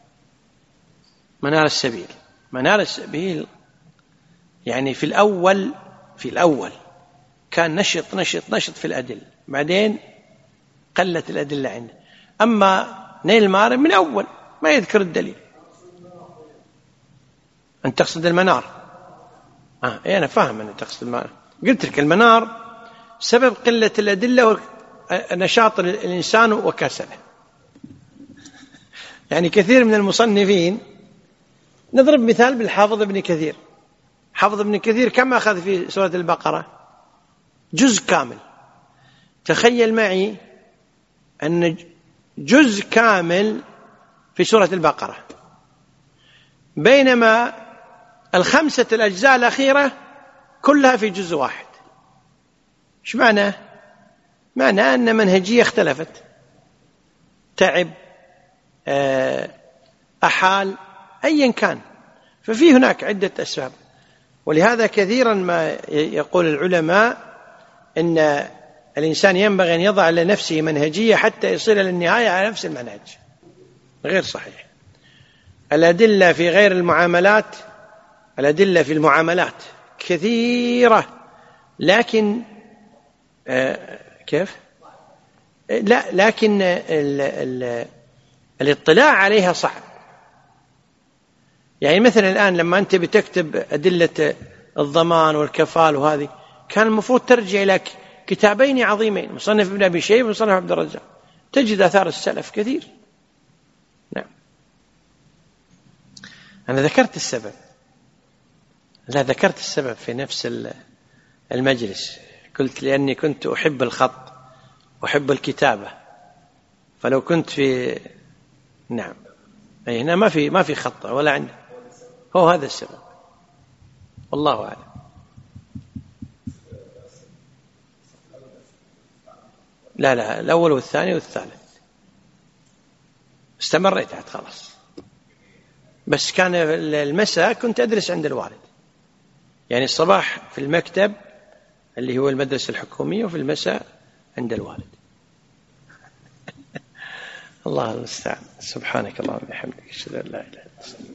منار السبيل. منار السبيل يعني في الأول كان نشط في الأدلة، بعدين قلت الأدلة عنده. أما نيل المارم من أول ما يذكر الدليل. أنت تقصد المنار؟ أنا فاهم أن تقصد المنار. قلت لك المنار سبب قلة الأدلة ونشاط الإنسان وكسله. يعني كثير من المصنفين، نضرب مثال بالحافظ ابن كثير. حافظ ابن كثير كم أخذ في سورة البقرة؟ جزء كامل. تخيل معي أن جزء كامل في سورة البقرة، بينما 5 الأجزاء الأخيرة كلها في جزء واحد. إيش معناه؟ معناه أن منهجية اختلفت، تعب، أحال، أيا كان. ففي هناك عدة أسباب. ولهذا كثيرا ما يقول العلماء إن الإنسان ينبغي أن يضع لنفسه منهجية حتى يصل للنهاية على نفس المنهج. غير صحيح. الأدلة في غير المعاملات، الأدلة في المعاملات كثيرة، لكن كيف؟ لا، لكن الاطلاع عليها صعب. يعني مثلا الآن لما أنت بتكتب أدلة الضمان والكفال وهذه، كان المفروض ترجع إلى كتابين عظيمين، مصنف ابن أبي شيبة ومصنف عبد الرزاق، تجد آثار السلف كثير. نعم. أنا ذكرت السبب في نفس المجلس. قلت لأني كنت أحب الخط، أحب الكتابة، فلو كنت في نعم أي هنا ما في خط ولا عندي، هو هذا السبب، والله أعلم. لا الأول والثاني والثالث استمريت حتى خلاص. بس كان المساء كنت أدرس عند الوالد، يعني الصباح في المكتب اللي هو المدرسة الحكومية، وفي المساء عند الوالد. الله المستعان. سبحانك اللهم وبحمدك، أشهد أن لا إله إلا أنت.